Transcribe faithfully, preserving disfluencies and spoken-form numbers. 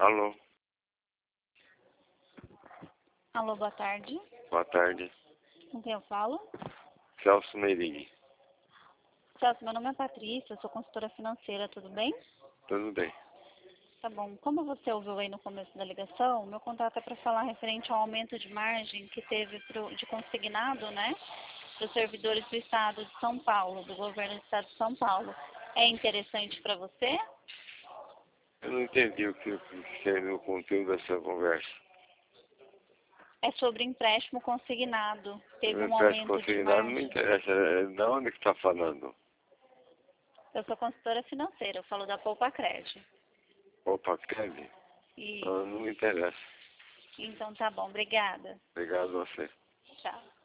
Alô, Alô, boa tarde. boa tarde. Com quem eu falo? Celso Meirig. Celso, meu nome é Patrícia, eu sou consultora financeira, tudo bem? Tudo bem. Tá bom. Como você ouviu aí no começo da ligação, meu contato é para falar referente ao aumento de margem que teve pro, de consignado, né, dos servidores do Estado de São Paulo, do governo do Estado de São Paulo. É interessante para você? Eu não entendi o que, o que é o conteúdo dessa conversa. É sobre empréstimo consignado. Teve Eu um peço aumento de consignado, não me margem. interessa. É, da onde que está falando? Eu sou consultora financeira, eu falo da Poupa Crédito. Opa, Kelly? E Não, não me interessa. então tá bom, obrigada. Obrigado a você. Tchau.